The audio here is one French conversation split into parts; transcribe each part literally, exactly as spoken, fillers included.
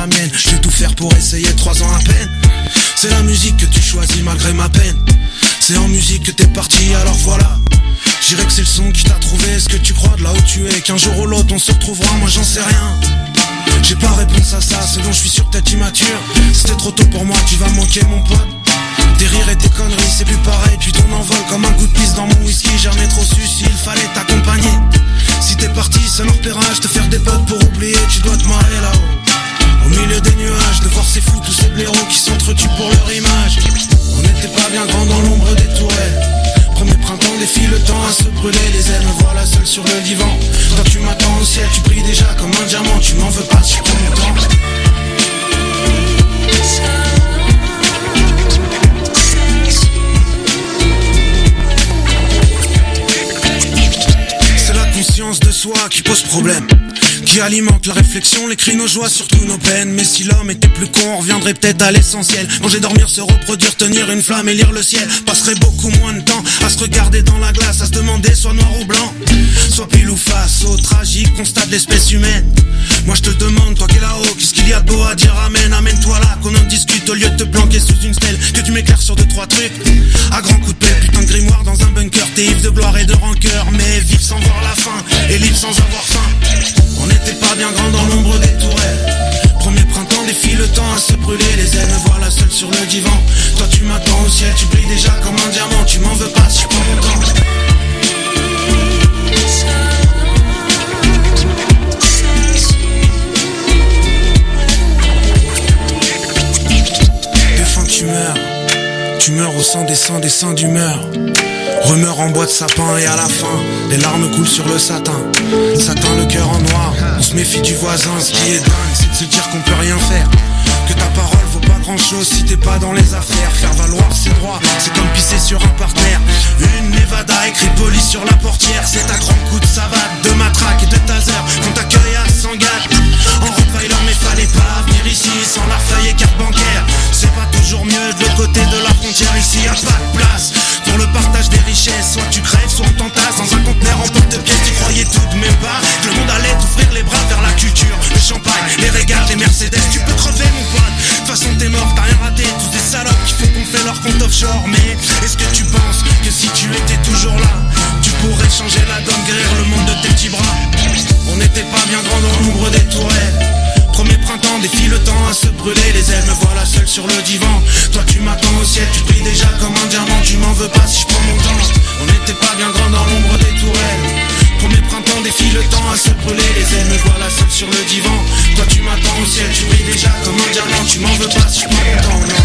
la mienne. Je vais tout faire pour essayer, trois ans à peine. C'est la musique que tu choisis malgré ma peine. C'est en musique que t'es parti, alors voilà. J'irais que c'est le son qui t'a trouvé. Est-ce que tu crois de là où tu es qu'un jour ou l'autre on se retrouvera? Moi j'en sais rien. J'ai pas réponse à ça, c'est dont je suis sûr que t'es immature. C'était trop tôt pour moi, tu vas manquer mon pote. Tes rires et tes conneries, c'est plus pareil. Puis ton envol comme un coup de pisse dans mon whisky. Jamais trop su s'il fallait t'accompagner. Si t'es parti, c'est leur repérage. Te faire des potes pour oublier, tu dois te marrer là-haut. Au milieu des nuages, de voir ces fous, tous ces blaireaux qui s'entretuent pour leur image. On n'était pas bien grand dans l'ombre des tourelles. Premier printemps défile le temps à se brûler les ailes. Me voilà seul sur le divan. Toi tu m'attends au ciel, tu brilles déjà comme un diamant. Tu m'en veux pas si je prends mon temps. C'est la conscience de soi qui pose problème, qui alimente la réflexion, les cris, nos joies, surtout nos peines. Mais si l'homme était plus con, on reviendrait peut-être à l'essentiel. Manger, dormir, se reproduire, tenir une flamme et lire le ciel. Passerait beaucoup moins de temps à se regarder dans la glace, à se demander soit noir ou blanc, soit pile ou face au tragique constat de l'espèce humaine. Moi je te demande, toi qui es là-haut, qu'est-ce qu'il y a de beau à dire? Amène, amène-toi là, qu'on en discute au lieu de te planquer sous une stèle. Que tu m'éclaires sur deux, trois trucs, à grands coups de pelle. Putain de grimoire dans un bunker, t'es ivre de gloire et de rancœur. Mais vivre sans voir la fin, et libre sans avoir faim. On n'était pas bien grand dans l'ombre des tourelles. Premier printemps défile le temps à se brûler les ailes. Me voilà seul sur le divan. Toi tu m'attends au ciel, tu brilles déjà comme un diamant. Tu m'en veux pas si je prends mon temps. Des fins tu meurs, tu meurs au sang des sangs, des seins d'humeur. Rumeur en bois de sapin et à la fin les larmes coulent sur le satin. Satin le cœur en noir. On se méfie du voisin. Ce qui est dingue c'est de se dire qu'on peut rien faire, que ta parole vaut pas grand chose si t'es pas dans les affaires. Faire valoir ses droits, c'est comme pisser sur un partenaire. Une Nevada écrit police sur la portière. C'est à grands coups de savate, de matraque et de taser qu'on t'accueille à s'engager. En rottweiler mais fallait pas venir ici sans la feuille et carte bancaire. C'est pas toujours mieux de l'autre côté de la frontière. Ici y'a pas de place pour le partage des richesses. Soit tu crèves, soit on t'entasse dans un conteneur en porte-pièce. Tu croyais tout de même pas que le monde allait t'ouvrir les bras vers la culture, le champagne, les regards, les Mercedes. Tu peux crever mon pote, de toute façon t'es mort, t'as rien raté. Tous des salopes qui font qu'on fait leur compte offshore. Mais est-ce que tu penses que si tu étais toujours là, tu pourrais changer la donne, guérir le monde de tes petits bras? On n'était pas bien grand dans l'ombre des tourelles. Premier printemps défile le temps à se brûler les ailes. Me voilà seul sur le divan. Toi tu m'attends au ciel, tu brilles déjà comme un diamant. Tu m'en veux pas si je prends mon temps. On n'était pas bien grand dans l'ombre des tourelles. Premier printemps défile le temps à se brûler les ailes. Me voilà seul sur le divan. Toi tu m'attends au ciel, tu brilles déjà comme un diamant. Tu m'en veux pas si je prends mon temps, non.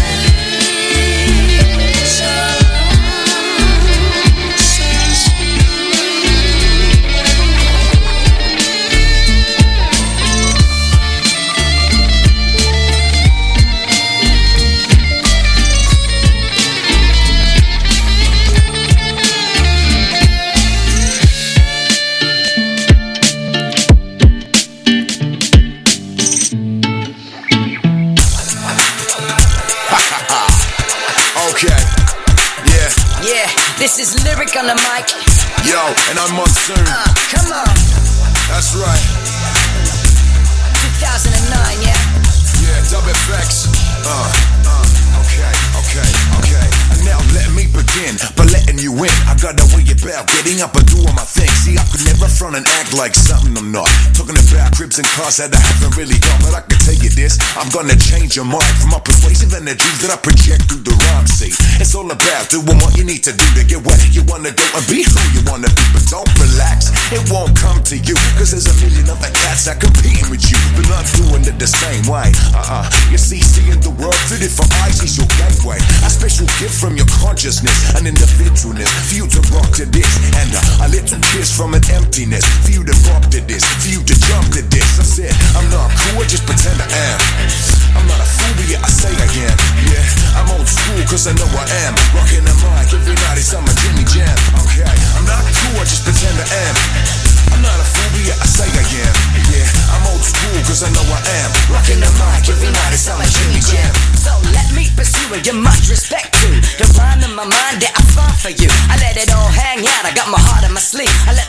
This is Lyric on the mic. Yo, and I'm Monsoon. Uh, come on. That's right. two thousand nine, yeah? Yeah, Dub F X. Uh, uh, okay, okay, okay. And now let me begin by letting you in. I got a way about getting up and doing my thing. See, I could never front and act like something I'm not. Talking about cribs and cars that I haven't really got. But I can tell you this, I'm gonna change your mind from my persuasive energies that I project through the rhyme. See, it's all about doing what you need to do to get where you wanna go and be who you wanna be. But don't relax, it won't come to you, cause there's a million other cats that competing with you, but not doing it the same way. Uh-uh, you see, seeing the world through different eyes is your gateway. A special gift from your consciousness, an individualness, for you to rock to this, and uh, a little kiss from an emptiness, for you to rock to this, for you to jump to this. I said, I'm not cool, just pretend I am. I'm not a fool, but yeah, I say I am. Yeah, I'm old school, cause I know I am. Rocking the mic every night, it's on my Jimmy Jam. Okay, I'm not cool, I just pretend I am. I'm not a fool, but yeah, I say I am. Yeah, I'm old school, cause I know I am. Rocking the mic every night, it's on my Jimmy Jam. So let me pursue it, you much respect to the rhyme in my mind that I find for you. I let it all hang out, I got my heart in my sleeve. I let the clock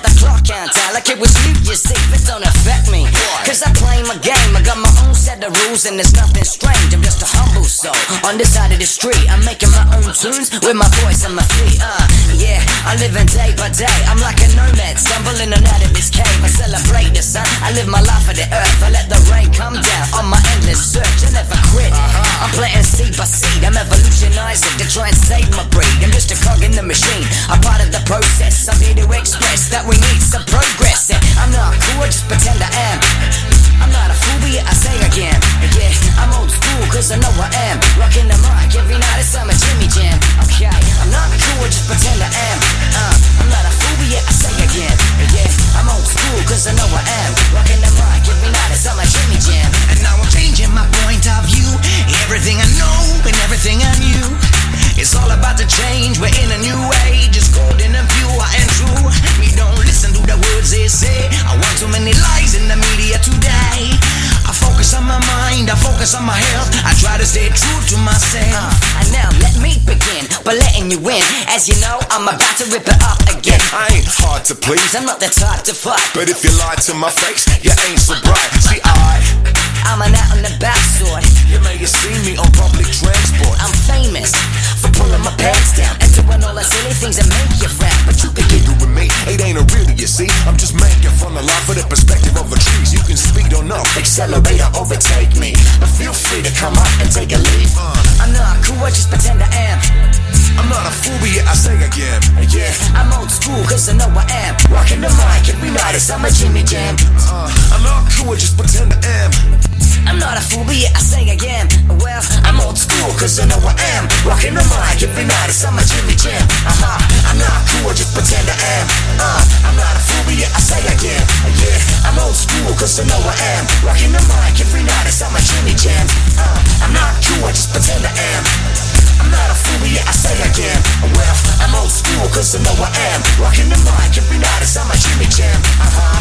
can't tell. Like it was you, you see, this don't affect me. Cause I play my game, I got my own set of rules, and there's nothing strange. I'm just a humble soul on this side of the street. I'm making my own tunes with my voice and my feet. Uh, yeah, I'm living day by day. I'm like a nomad, stumbling on out of this cave. I celebrate the sun, I live my life for the earth. I let the rain come down on my endless search. I never quit. I'm planting seed by seed. I'm evolutionizing to try and save my breed. I'm just a cog in the machine. I'm part of the process. I'm here to express that we need some progress. And I'm not cool, I just pretend I am. I'm not a fool, but yeah, I say again. Yeah, I'm old school, cause I know I am. Rocking the mic every night, it's summer Jimmy Jam. Okay, I'm not cool, I just pretend I am. Uh, I'm not a fool, but yeah, I say again. Yeah, I'm old school, cause I know I am. Rocking the mic every night, it's summer Jimmy Jam. And now I'm changing my point of view. Everything I know and everything I knew, it's all about to change. We're in a new age. It's golden and pure and true. We don't listen to the words they say. I want too many lies in the media today. I focus on my mind, I focus on my health. I try to stay true to myself. uh, And now let me begin by letting you in. As you know, I'm about to rip it up again. I ain't hard to please, I'm not the type to fight, but if you lie to my face, you ain't so bright. See, I, I'm an out and about sort. you may have seen me on public transport. I'm famous for pulling my pants down and doing all the silly things that make you frown. But you You can giggle with me, it ain't a really, you see. I'm just making fun of life for the perspective of a trees. You can speed on up, accelerate or overtake me, but feel free to come up and take a leave. uh, I'm not cool, I just pretend I am. I'm not a fool, but yeah, I say again. Yeah, I'm old school, cause I know I am. Rocking the mic every night, it's summer Jimmy Jam. uh, I'm not cool, I just pretend I am. I'm not a fool, but yeah, I say again. Well, I'm old school, cause I know I am. Rocking the mic every night, it's summer Jimmy Jam. Uh-huh, I'm not cool, I just pretend I am. Uh, I'm not a fool, but yeah, I say again. Yeah, I'm old school, cause I know I am. Rocking the mic every night, it's summer Jimmy Jam. Uh, I'm not cool, I just pretend I am. I'm not a fool, but yeah, I say again. Well, I'm old school, cause I know I am. Rocking the mic every night, it's summer Jimmy Jam. Uh-huh.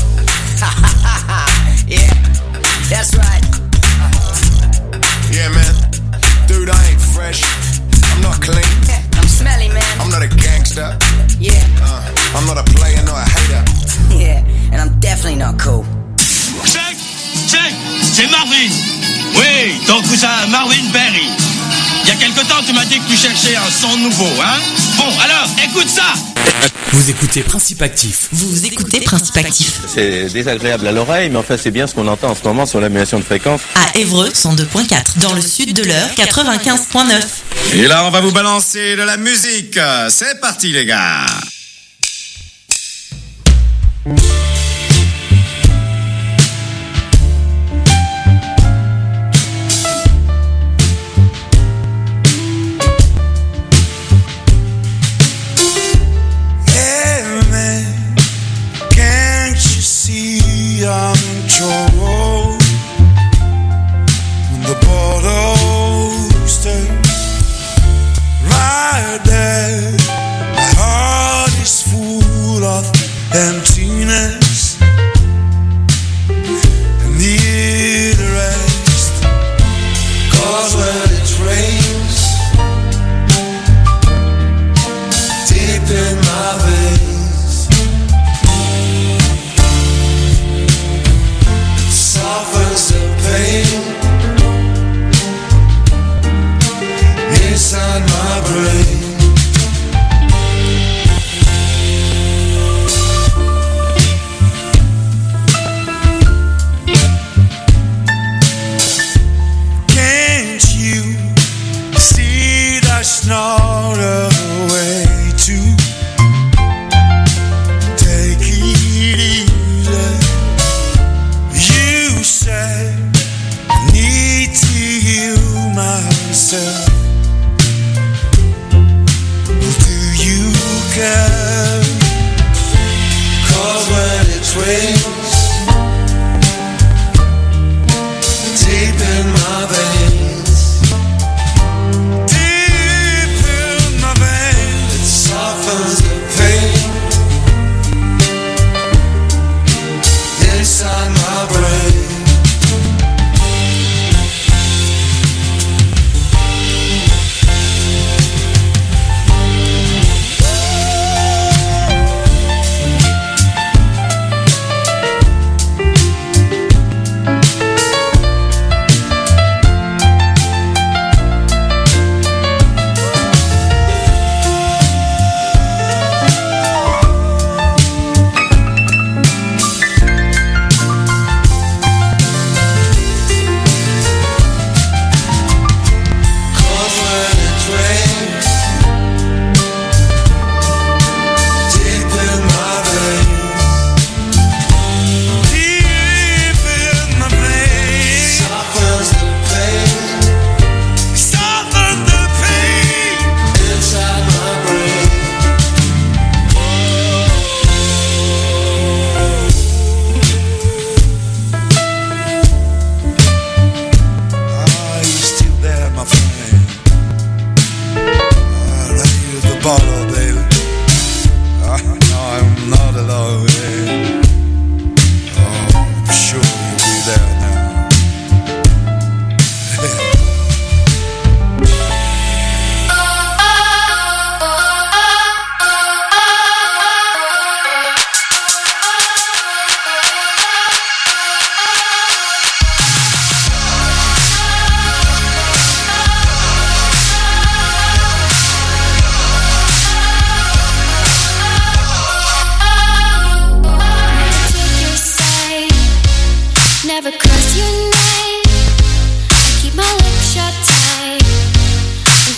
Ha ha ha ha, yeah. That's right. Yeah, man. Dude, I ain't fresh. I'm not clean. I'm smelly, man. I'm not a gangster. Yeah, Uh, I'm not a player, nor a hater. yeah, and I'm definitely not cool. Check, check, c'est Marvin. Oui, ton cousin Marvin Berry. Il y a quelque temps, tu m'as dit que tu cherchais un son nouveau, hein? Bon, alors, écoute ça! Vous écoutez Principe Actif. Vous écoutez Principe Actif. C'est désagréable à l'oreille, mais enfin c'est bien ce qu'on entend en ce moment sur l'annulation de fréquence. À Évreux, cent deux virgule quatre. Dans le sud de l'heure, quatre-vingt-quinze virgule neuf. Et là, on va vous balancer de la musique. C'est parti, les gars. Hey man, can't you see I'm in trouble? When the bottle stays right there, my heart is full of emptiness and need a rest. 'Cause when it rains deep in my veins, it softens the pain inside my brain. Can't you see that's not a way to take it easy? You said I need to heal myself. Well, do you care? 'Cause when it rains deep in my veins, deep in my veins, it softens the pain inside my brain.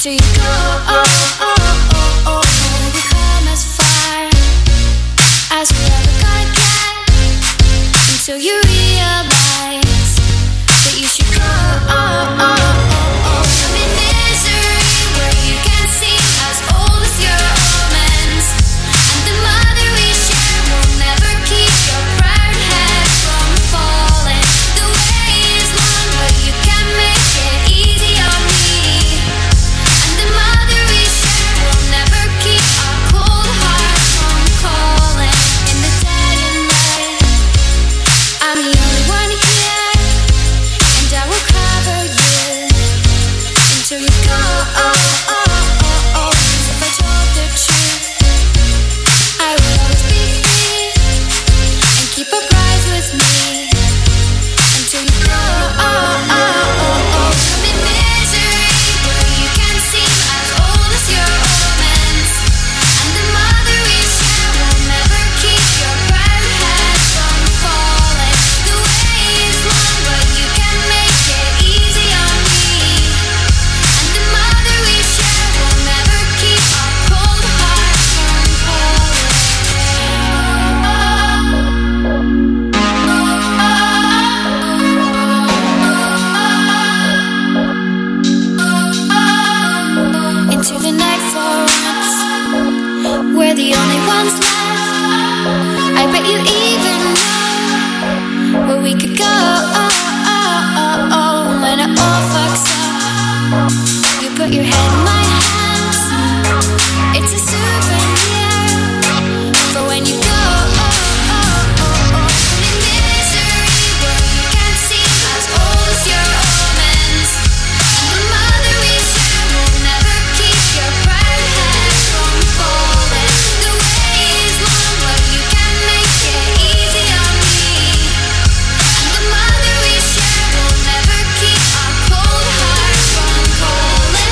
until you go. Oh, oh, oh, oh, oh. We come as far as we're ever gonna get until you realize that you should go. Oh, oh, oh, oh. I'm in misery where you can seem as old as your omens, and the mother we share will never keep your proud head from falling. The way is long, but you can make it easy on me, and the mother we share will never keep our cold heart from calling. In the dead and night, I'm the only one here, and I will cover you until you go. Oh, oh, oh, oh. 'Cause if I told the truth, I would always be free and keep a prize with me until you go. Oh, oh, oh, oh. I'm in misery where you can seem as old as your omens, and the mother we share will never keep your proud head from falling. The way is long, but you can make it easy on me, and the mother we share will never keep our cold heart from calling. Into the night for once, we're the only ones left. I bet you even know where we could go. Oh, oh, oh, oh. When it all fucks up, you put your head in my hands. It's a souvenir for when you go. Oh, oh, oh, oh. I'm in misery where you can seem as old as your omens, and the mother we share will never keep your proud head from falling. The way is long, but you can make it easy on me, and the mother we share will never keep our cold heart from calling.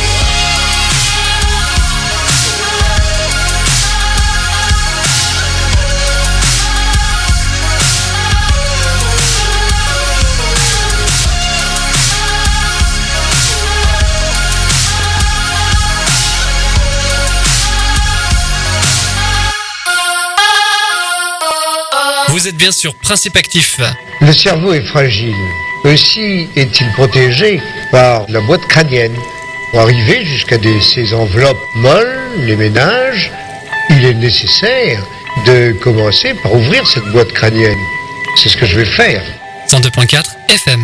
Vous êtes bien sur Principe Actif. Le cerveau est fragile. Aussi est-il protégé par la boîte crânienne. Pour arriver jusqu'à des, ces enveloppes molles, les ménages, il est nécessaire de commencer par ouvrir cette boîte crânienne. C'est ce que je vais faire. cent deux point quatre F M.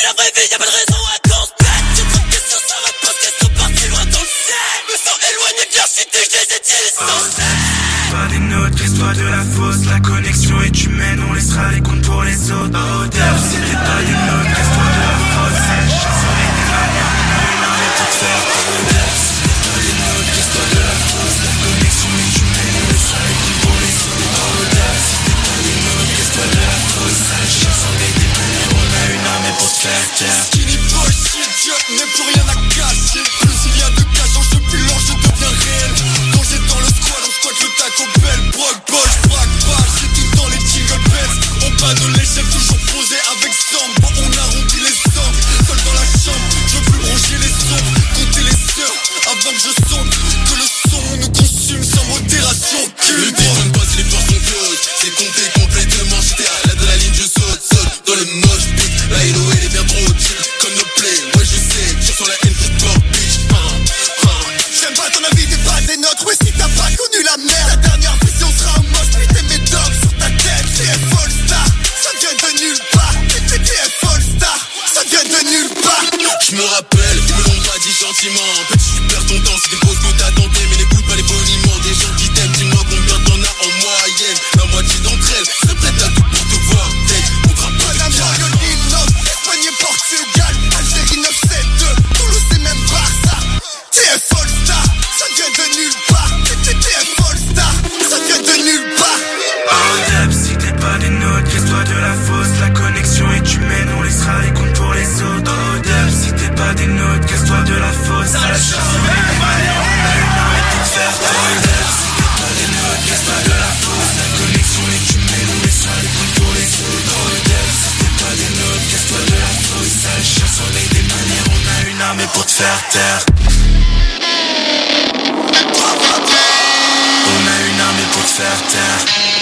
la vraie vie, y'a pas de raison à qu'on se pète. J'ai trop de questions, ça va pas, qu'elles sont parties loin dans le ciel. Me sens éloigné de leur cité, je les utilise sans cesse. Pas des nôtres, reste-toi de la fausse. La connexion est humaine, on laissera les comptes pour les autres. Oh Def, si t'es pas des nôtres, reste-toi de la fausse. Cette chanson est des manières, on a une armée pour te faire. Oh Def, si t'es pas des nôtres, reste-toi de la fausse. La connexion est humaine, on laissera les comptes pour les autres. Oh Def, si t'es pas des nôtres, reste-toi de la fausse. Cette chanson est des manières, on a une armée pour te faire taire. Skinny boy, shit, je n'ai plus rien à cacher. Plus il y a de cash, je plus lent, je deviens réel. Quand j'ai dans le squad, on squatte le taco bell. Brock, ball, frac, balle, c'est tout dans les jingle bells. On bat de l'échelle, toujours posé avec Sam. Bon, on arrondit les sommes, seul dans la chambre. Je veux plus brancher les sons, compter les heures avant que je sonde. Que le son nous consume sans modération. Le beat on passe, les portes sont closes. C'est compté complètement, j'étais à la de la ligne, je saute, saute. Dans le moche beat, la Hello elle est bien trop chill. Comme nos play, ouais je sais, je sens la haine pour pop bitch. J'aime pas ton avis, t'es pas des nôtres. Ouais si t'as pas connu la merde. La dernière vision sera un moche, puis t'es mes dogs sur ta tête. T F All Star, ça vient de nulle part. T F All Star, ça vient de nulle part. Je me rappelle, ils me l'ont pas dit gentiment. Petit tu perds ton temps, c'est des pauses que t'as tenté. Mais n'écoute pas les boniments des gens qui t'aiment. Dis-moi combien t'en as en moyenne. La moitié d'entre elles serait prête à tout pour te voir tête. On te rappelle Madame Marionino, Espagne et Portugal, Algérie neuf sept deux, Toulouse et même Barça. T F All Star, ça vient de nulle part. T F All Star, ça vient de nulle part. Oh Def, si t'es pas des nôtres, reste-toi de la fausse. La connexion est humaine, on laissera les comptes pour les autres. Oh Def, si t'es pas des nôtres, reste-toi de la fausse. La chanson est des manières, on a une armée pour te faire. Oh Def, si t'es pas des nôtres, reste-toi de la fausse. La connexion est humaine, on laissera les comptes pour les autres. Oh Def, si t'es pas des nôtres, reste-toi de la fausse. La chanson est des manières, on a une armée pour te faire taire. On a une armée pour te faire taire.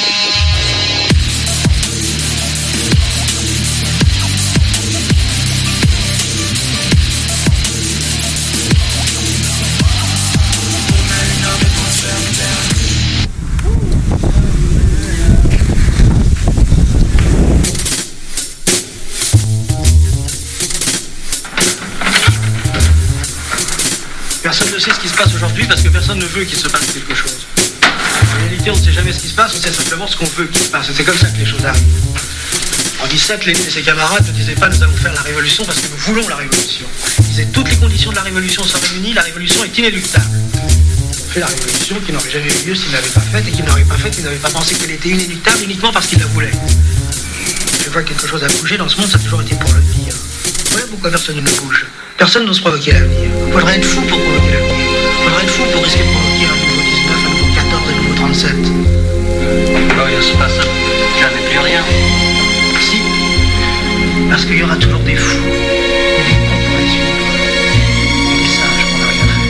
Personne ne sait ce qui se passe aujourd'hui parce que personne ne veut qu'il se passe quelque chose. En réalité, on ne sait jamais ce qui se passe, on sait simplement ce qu'on veut qu'il se passe. Et c'est comme ça que les choses arrivent. En dix-sept, Lénine et ses camarades ne disaient pas « nous allons faire la révolution parce que nous voulons la révolution ». Ils disaient « toutes les conditions de la révolution sont réunies, la révolution est inéluctable ». Ils ont fait la révolution qui n'aurait jamais eu lieu s'ils ne l'avaient pas faite et qu'ils n'auraient pas faite, ils n'avaient pas pensé qu'elle était inéluctable uniquement parce qu'ils la voulaient. Je vois que quelque chose a bougé dans ce monde, ça a toujours été pour le pire. Voilà pourquoi personne ne bouge. Personne n'ose provoquer l'avenir. Il faudrait être fou pour provoquer l'avenir. Il faudrait être fou pour risquer de provoquer un nouveau dix-neuf, un nouveau quatorze, un nouveau trente-sept. Non, il ne se passe jamais plus rien. Si. Parce qu'il y aura toujours des fous. Et des cons pour les suivre. Et des sages pour ne rien faire.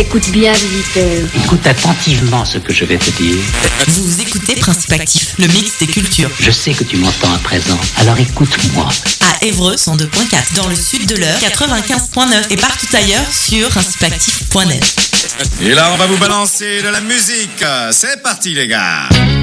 Écoute bien, visiteur. Écoute attentivement ce que je vais te dire. Vous écoutez Principe Actif, le mix des cultures. Je sais que tu m'entends à présent, alors écoute-moi. À Évreux, cent deux point quatre, dans le sud de l'Eure, quatre-vingt-quinze point neuf et partout ailleurs sur principe actif point net. Et là, on va vous balancer de la musique. C'est parti, les gars.